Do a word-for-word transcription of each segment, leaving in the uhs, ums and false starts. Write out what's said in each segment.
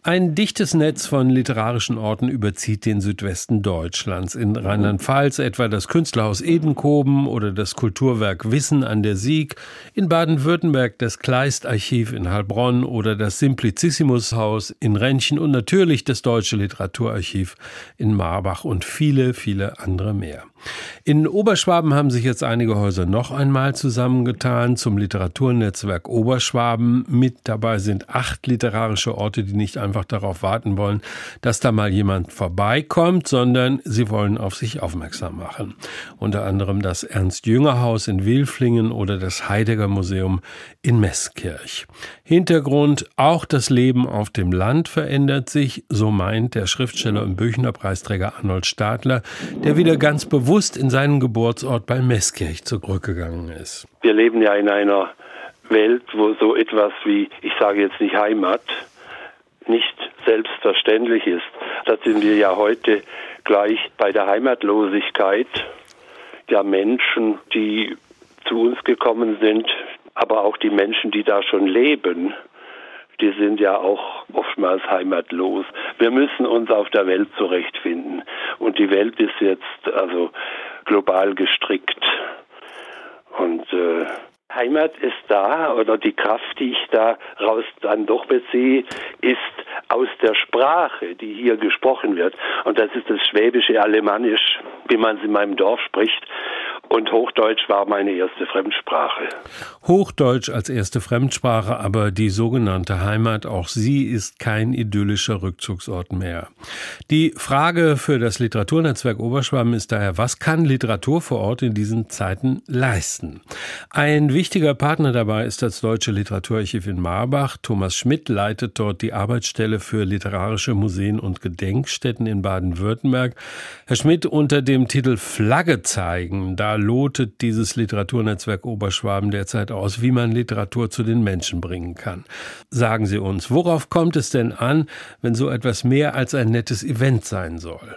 Ein dichtes Netz von literarischen Orten überzieht den Südwesten Deutschlands. In Rheinland-Pfalz etwa das Künstlerhaus Edenkoben oder das Kulturwerk Wissen an der Sieg, in Baden-Württemberg das Kleist-Archiv in Heilbronn oder das Simplicissimus-Haus in Renchen und natürlich das Deutsche Literaturarchiv in Marbach und viele, viele andere mehr. In Oberschwaben haben sich jetzt einige Häuser noch einmal zusammengetan zum Literaturnetzwerk Oberschwaben. Mit dabei sind acht literarische Orte, die nicht einfach darauf warten wollen, dass da mal jemand vorbeikommt, sondern sie wollen auf sich aufmerksam machen. Unter anderem das Ernst-Jünger-Haus in Wilflingen oder das Heidegger-Museum in Meßkirch. Hintergrund: auch das Leben auf dem Land verändert sich, so meint der Schriftsteller und Büchner-Preisträger Arnold Stadler, der wieder ganz bewusst in seinen Geburtsort bei Meßkirch zurückgegangen ist. Wir leben ja in einer Welt, wo so etwas wie, ich sage jetzt nicht Heimat, nicht selbstverständlich ist. Da sind wir ja heute gleich bei der Heimatlosigkeit der Menschen, die zu uns gekommen sind, aber auch die Menschen, die da schon leben, die sind ja auch oftmals heimatlos. Wir müssen uns auf der Welt zurechtfinden. Und die Welt ist jetzt also global gestrickt. Und äh, Heimat ist da, oder die Kraft, die ich daraus dann doch beziehe, ist aus der Sprache, die hier gesprochen wird. Und das ist das schwäbische Alemannisch, wie man es in meinem Dorf spricht. Und Hochdeutsch war meine erste Fremdsprache. Hochdeutsch als erste Fremdsprache, aber die sogenannte Heimat, auch sie ist kein idyllischer Rückzugsort mehr. Die Frage für das Literaturnetzwerk Oberschwaben ist daher: Was kann Literatur vor Ort in diesen Zeiten leisten? Ein wichtiger Partner dabei ist das Deutsche Literaturarchiv in Marbach. Thomas Schmidt leitet dort die Arbeitsstelle für literarische Museen und Gedenkstätten in Baden-Württemberg. Herr Schmidt, unter dem Titel Flagge zeigen, da lotet dieses Literaturnetzwerk Oberschwaben derzeit aus, wie man Literatur zu den Menschen bringen kann. Sagen Sie uns, worauf kommt es denn an, wenn so etwas mehr als ein nettes Event sein soll?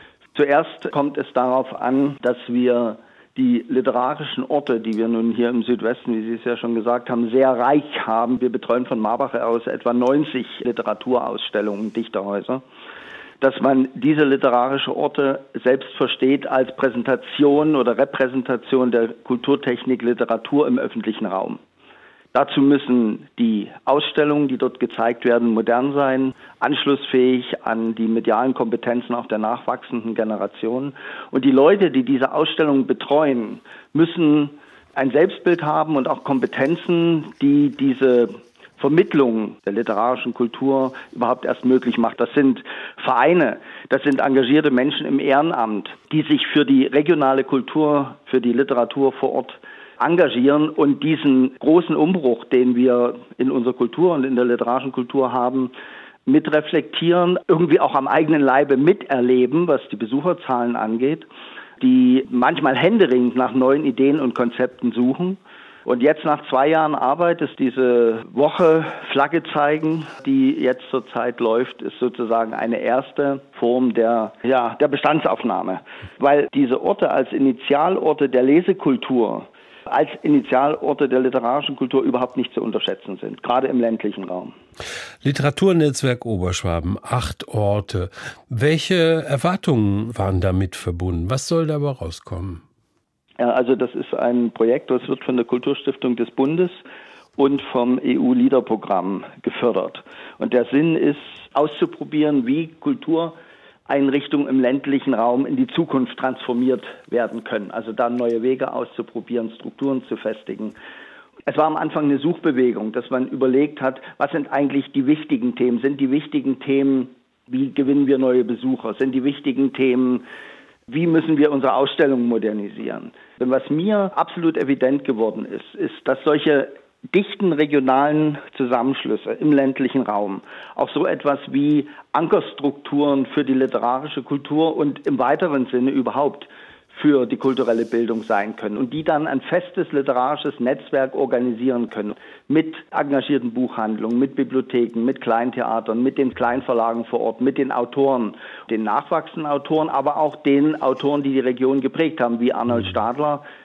Zuerst kommt es darauf an, dass wir die literarischen Orte, die wir nun hier im Südwesten, wie Sie es ja schon gesagt haben, sehr reich haben. Wir betreuen von Marbach aus etwa neunzig Literaturausstellungen, Dichterhäuser, dass man diese literarischen Orte selbst versteht als Präsentation oder Repräsentation der Kulturtechnik Literatur im öffentlichen Raum. Dazu müssen die Ausstellungen, die dort gezeigt werden, modern sein, anschlussfähig an die medialen Kompetenzen auch der nachwachsenden Generationen. Und die Leute, die diese Ausstellungen betreuen, müssen ein Selbstbild haben und auch Kompetenzen, die diese Vermittlung der literarischen Kultur überhaupt erst möglich macht. Das sind Vereine, das sind engagierte Menschen im Ehrenamt, die sich für die regionale Kultur, für die Literatur vor Ort engagieren und diesen großen Umbruch, den wir in unserer Kultur und in der literarischen Kultur haben, mitreflektieren, irgendwie auch am eigenen Leibe miterleben, was die Besucherzahlen angeht, die manchmal händeringend nach neuen Ideen und Konzepten suchen. Und jetzt nach zwei Jahren Arbeit ist diese Woche Flagge zeigen, die jetzt zurzeit läuft, ist sozusagen eine erste Form der, ja, der Bestandsaufnahme. Weil diese Orte als Initialorte der Lesekultur, als Initialorte der literarischen Kultur überhaupt nicht zu unterschätzen sind, gerade im ländlichen Raum. Literaturnetzwerk Oberschwaben, acht Orte. Welche Erwartungen waren damit verbunden? Was soll dabei rauskommen? Ja, also das ist ein Projekt, das wird von der Kulturstiftung des Bundes und vom E U-LEADER-Programm gefördert. Und der Sinn ist, auszuprobieren, wie Kultureinrichtungen im ländlichen Raum in die Zukunft transformiert werden können. Also da neue Wege auszuprobieren, Strukturen zu festigen. Es war am Anfang eine Suchbewegung, dass man überlegt hat, was sind eigentlich die wichtigen Themen? Sind die wichtigen Themen, wie gewinnen wir neue Besucher? Sind die wichtigen Themen, wie müssen wir unsere Ausstellungen modernisieren? Denn was mir absolut evident geworden ist, ist, dass solche dichten regionalen Zusammenschlüsse im ländlichen Raum auch so etwas wie Ankerstrukturen für die literarische Kultur und im weiteren Sinne überhaupt für die kulturelle Bildung sein können und die dann ein festes literarisches Netzwerk organisieren können mit engagierten Buchhandlungen, mit Bibliotheken, mit Kleintheatern, mit den Kleinverlagen vor Ort, mit den Autoren, den nachwachsenden Autoren, aber auch den Autoren, die die Region geprägt haben, wie Arnold Stadler,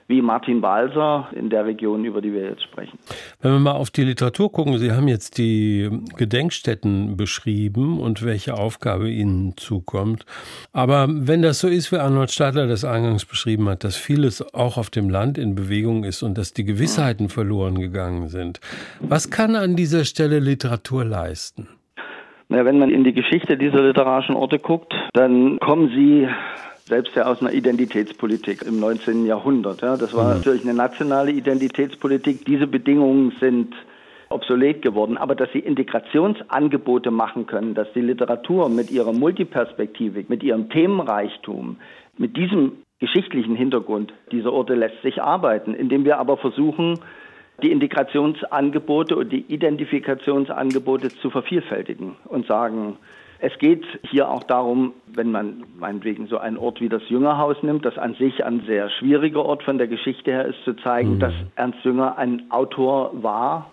wie Martin Balser in der Region, über die wir jetzt sprechen. Wenn wir mal auf die Literatur gucken, Sie haben jetzt die Gedenkstätten beschrieben und welche Aufgabe ihnen zukommt. Aber wenn das so ist, wie Arnold Stadler das eingangs beschrieben hat, dass vieles auch auf dem Land in Bewegung ist und dass die Gewissheiten verloren gegangen sind, was kann an dieser Stelle Literatur leisten? Na, wenn man in die Geschichte dieser literarischen Orte guckt, dann kommen sie selbst ja aus einer Identitätspolitik im neunzehnten Jahrhundert. Ja. Das war natürlich eine nationale Identitätspolitik. Diese Bedingungen sind obsolet geworden. Aber dass sie Integrationsangebote machen können, dass die Literatur mit ihrer Multiperspektivik, mit ihrem Themenreichtum, mit diesem geschichtlichen Hintergrund dieser Orte lässt sich arbeiten, indem wir aber versuchen, die Integrationsangebote und die Identifikationsangebote zu vervielfältigen und sagen, es geht hier auch darum, wenn man meinetwegen so einen Ort wie das Jüngerhaus nimmt, das an sich ein sehr schwieriger Ort von der Geschichte her ist, zu zeigen, mhm. dass Ernst Jünger ein Autor war,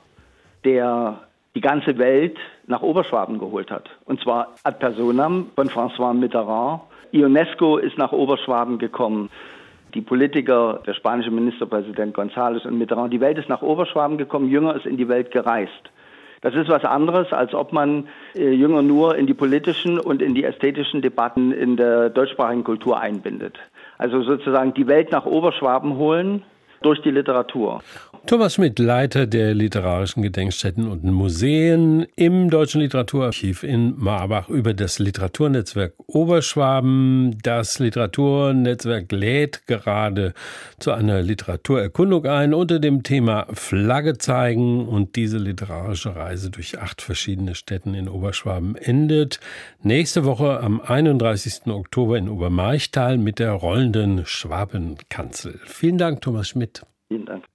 der die ganze Welt nach Oberschwaben geholt hat. Und zwar ad personam von François Mitterrand. Ionesco ist nach Oberschwaben gekommen. Die Politiker, der spanische Ministerpräsident González und Mitterrand, die Welt ist nach Oberschwaben gekommen, Jünger ist in die Welt gereist. Das ist was anderes, als ob man äh, Jünger nur in die politischen und in die ästhetischen Debatten in der deutschsprachigen Kultur einbindet. Also sozusagen die Welt nach Oberschwaben holen durch die Literatur. Thomas Schmidt, Leiter der literarischen Gedenkstätten und Museen im Deutschen Literaturarchiv in Marbach, über das Literaturnetzwerk Oberschwaben. Das Literaturnetzwerk lädt gerade zu einer Literaturerkundung ein unter dem Thema Flagge zeigen, und diese literarische Reise durch acht verschiedene Städten in Oberschwaben endet nächste Woche am einunddreißigsten Oktober in Obermarchtal mit der rollenden Schwabenkanzel. Vielen Dank, Thomas Schmidt. Vielen Dank.